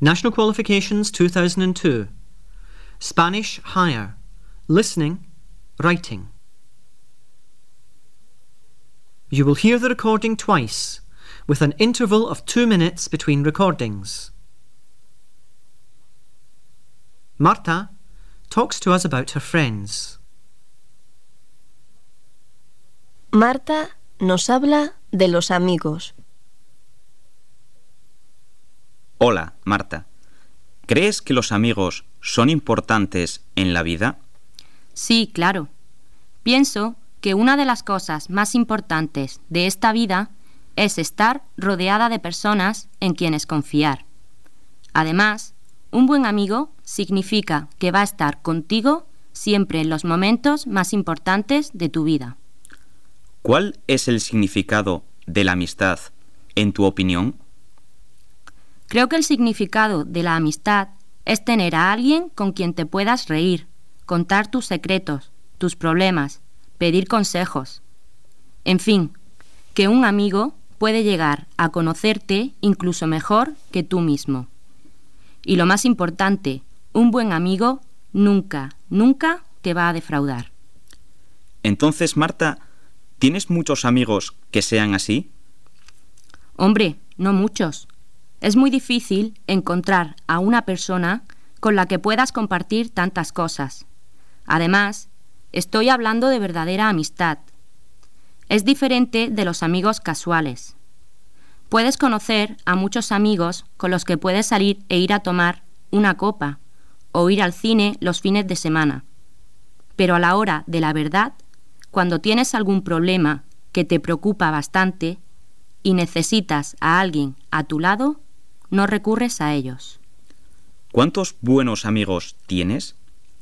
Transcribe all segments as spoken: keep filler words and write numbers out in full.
National Qualifications two thousand two. Spanish Higher. Listening, Writing. You will hear the recording twice, with an interval of two minutes between recordings. Marta talks to us about her friends. Marta nos habla de los amigos. Hola, Marta. ¿Crees que los amigos son importantes en la vida? Sí, claro. Pienso que una de las cosas más importantes de esta vida es estar rodeada de personas en quienes confiar. Además, un buen amigo significa que va a estar contigo siempre en los momentos más importantes de tu vida. ¿Cuál es el significado de la amistad, en tu opinión? Creo que el significado de la amistad es tener a alguien con quien te puedas reír, contar tus secretos, tus problemas, pedir consejos. En fin, que un amigo puede llegar a conocerte incluso mejor que tú mismo. Y lo más importante, un buen amigo nunca, nunca te va a defraudar. Entonces, Marta, ¿tienes muchos amigos que sean así? Hombre, no muchos. Es muy difícil encontrar a una persona con la que puedas compartir tantas cosas. Además, estoy hablando de verdadera amistad. Es diferente de los amigos casuales. Puedes conocer a muchos amigos con los que puedes salir e ir a tomar una copa o ir al cine los fines de semana. Pero a la hora de la verdad, cuando tienes algún problema que te preocupa bastante y necesitas a alguien a tu lado, no recurres a ellos. ¿Cuántos buenos amigos tienes?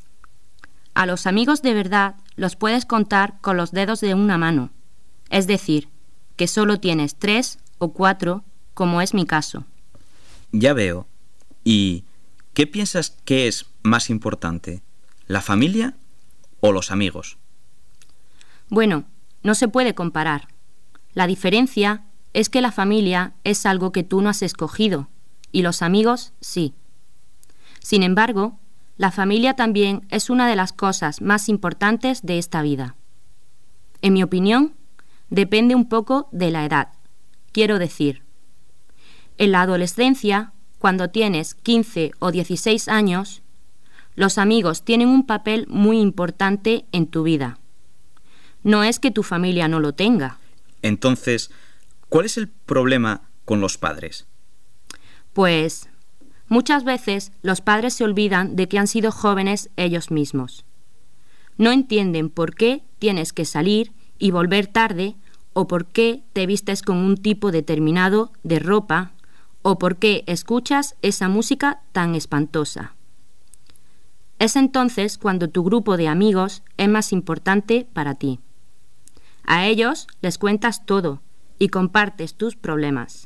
A los amigos de verdad los puedes contar con los dedos de una mano. Es decir, que solo tienes tres o cuatro, como es mi caso. Ya veo. ¿Y qué piensas que es más importante, la familia o los amigos? Bueno, no se puede comparar. La diferencia es que la familia es algo que tú no has escogido, y los amigos sí. Sin embargo, la familia también es una de las cosas más importantes de esta vida. En mi opinión, depende un poco de la edad. Quiero decir, en la adolescencia, cuando tienes quince o dieciséis años, los amigos tienen un papel muy importante en tu vida. No es que tu familia no lo tenga. Entonces, ¿cuál es el problema con los padres? Pues muchas veces los padres se olvidan de que han sido jóvenes ellos mismos. No entienden por qué tienes que salir y volver tarde, o por qué te vistes con un tipo determinado de ropa, o por qué escuchas esa música tan espantosa. Es entonces cuando tu grupo de amigos es más importante para ti. A ellos les cuentas todo y compartes tus problemas.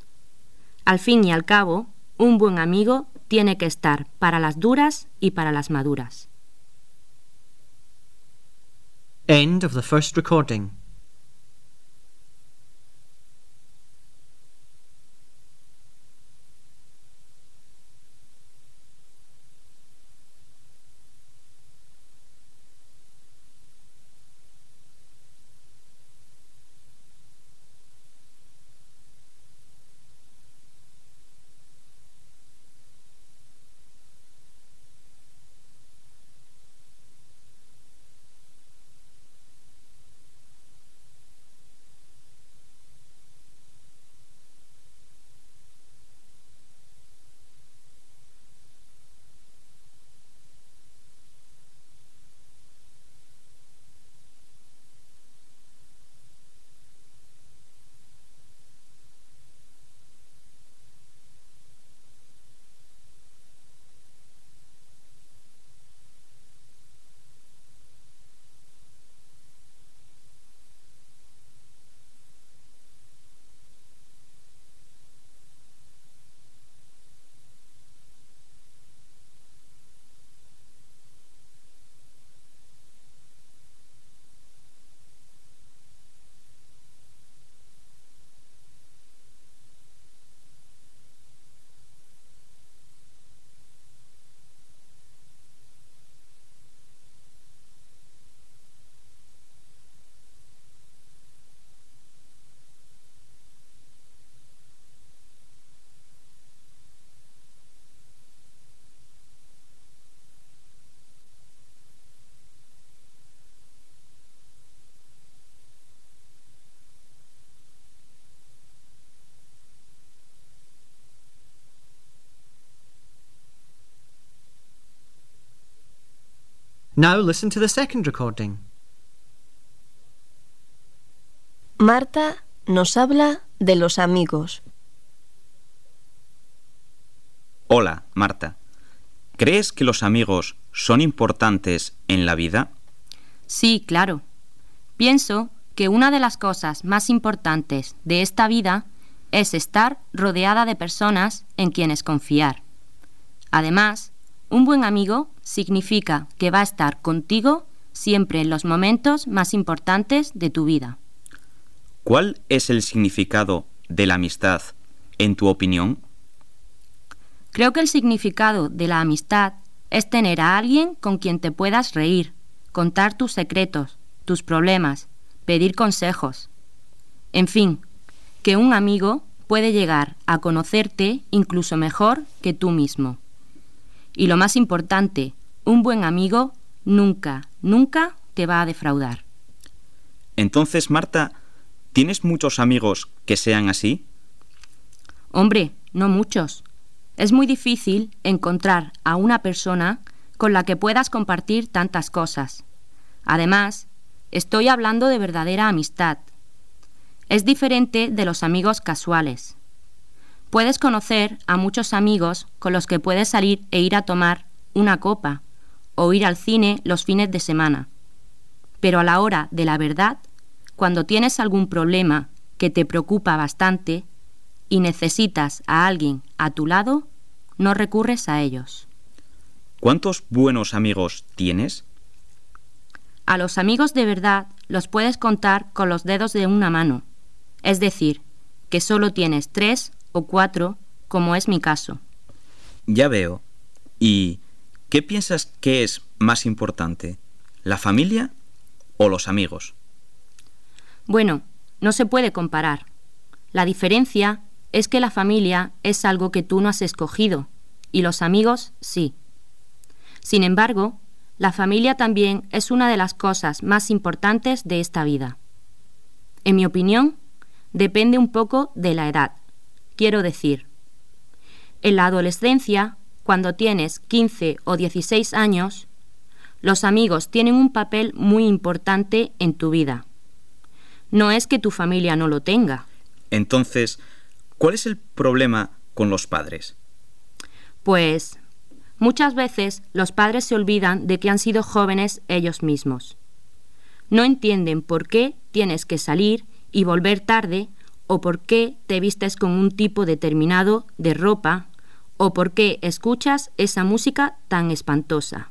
Al fin y al cabo, un buen amigo tiene que estar para las duras y para las maduras. End of the first recording. Now listen to the second recording. Marta nos habla de los amigos. Hola, Marta. ¿Crees que los amigos son importantes en la vida? Sí, claro. Pienso que una de las cosas más importantes de esta vida es estar rodeada de personas en quienes confiar. Además, un buen amigo significa que va a estar contigo siempre en los momentos más importantes de tu vida. ¿Cuál es el significado de la amistad, en tu opinión? Creo que el significado de la amistad es tener a alguien con quien te puedas reír, contar tus secretos, tus problemas, pedir consejos. En fin, que un amigo puede llegar a conocerte incluso mejor que tú mismo. Y lo más importante, un buen amigo nunca, nunca te va a defraudar. Entonces, Marta, ¿tienes muchos amigos que sean así? Hombre, no muchos. Es muy difícil encontrar a una persona con la que puedas compartir tantas cosas. Además, estoy hablando de verdadera amistad. Es diferente de los amigos casuales. Puedes conocer a muchos amigos con los que puedes salir e ir a tomar una copa o ir al cine los fines de semana. Pero a la hora de la verdad, cuando tienes algún problema que te preocupa bastante y necesitas a alguien a tu lado, no recurres a ellos. ¿Cuántos buenos amigos tienes? A los amigos de verdad los puedes contar con los dedos de una mano, es decir, que solo tienes tres o cuatro, como es mi caso. Ya veo. ¿Y qué piensas que es más importante, la familia o los amigos? Bueno, no se puede comparar. La diferencia es que la familia es algo que tú no has escogido y los amigos sí. Sin embargo, la familia también es una de las cosas más importantes de esta vida. En mi opinión, depende un poco de la edad. Quiero decir, en la adolescencia, cuando tienes quince o dieciséis años, los amigos tienen un papel muy importante en tu vida. No es que tu familia no lo tenga. Entonces, ¿cuál es el problema con los padres? Pues, muchas veces los padres se olvidan de que han sido jóvenes ellos mismos. No entienden por qué tienes que salir y volver tarde, o por qué te vistes con un tipo determinado de ropa, o por qué escuchas esa música tan espantosa.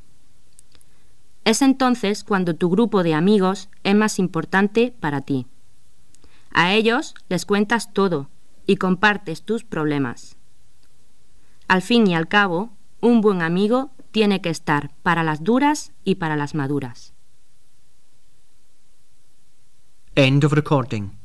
Es entonces cuando tu grupo de amigos es más importante para ti. A ellos les cuentas todo y compartes tus problemas. Al fin y al cabo, un buen amigo tiene que estar para las duras y para las maduras. End of recording.